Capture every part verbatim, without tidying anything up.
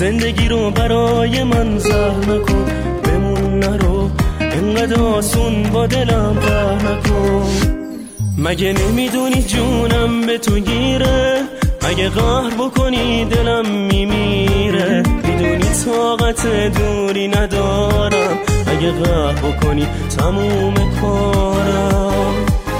زندگی رو برای من زهر نکن، بمون نرو انقدر آسون با دلم قهر نکن. مگه نمیدونی جونم به تو گیره، مگه قهر بکنی دلم میمیره. میدونی طاقت دوری ندارم، اگه قهر بکنی تموم کارم.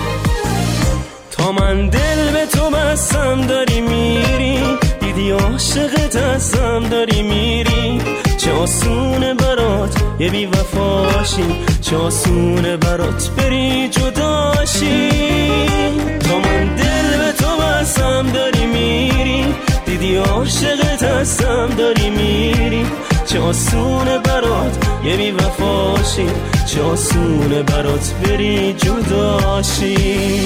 تا من دل به تو بستم داری میری، دیدی عاشقت هستم داری میری. چه آسونه برات یه بی وفاشی، چه آسونه برات بری جداشی. تا من دل به تو بستم داری میری، دیدی عاشقت هستم داری میری. چه آسونه برات یه بی وفاشی، چه آسونه برات بری جداشی.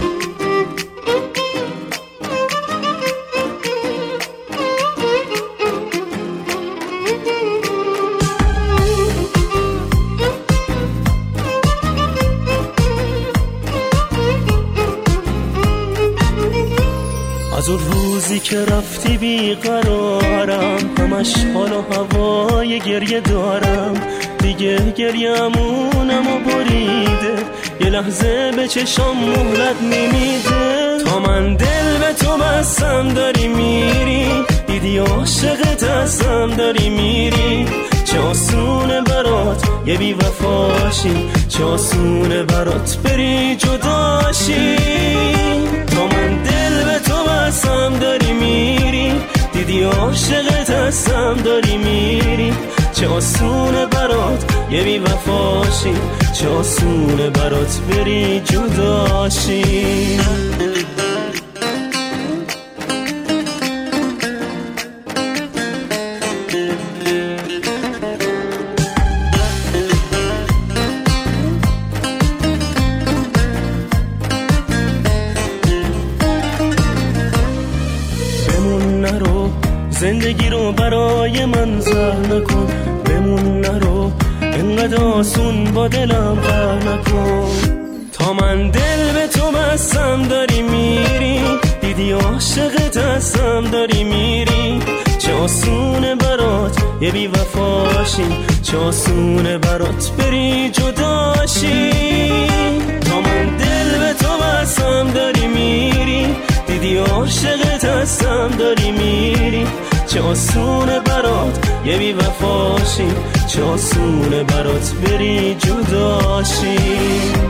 از اون روزی که رفتی بیقرارم، همش حال و هوای گریه دارم. دیگه گریه‌مونم و بریده، یه لحظه به چشام مهلت نمیده. تا من دل به تو بستم داری میری، دیدی عاشقت هستم داری میری. چه آسونه برات یه بی وفاشی، چه آسونه برات بری جداشی. تا من دل به تو بستم داری میری، دیدی عاشقت هستم داری میری. چه آسونه برات یه بی وفاشی، چه آسونه برات بری جداشی. زندگی رو برای من زهر نکن، بمون نرو انقدر آسون با دلم قهر نکن. تا من دل به تو بستم داری میری، دیدی عاشقت هستم داری میری. چه آسونه برات یه بی وفاشی، چه آسونه برات بری جداشی. تا من دل به تو بستم داری میری، دیدی عاشقت هستم داری میری. چه آسونه برات یه بی وفاشی، چه آسونه برات بری جداشی.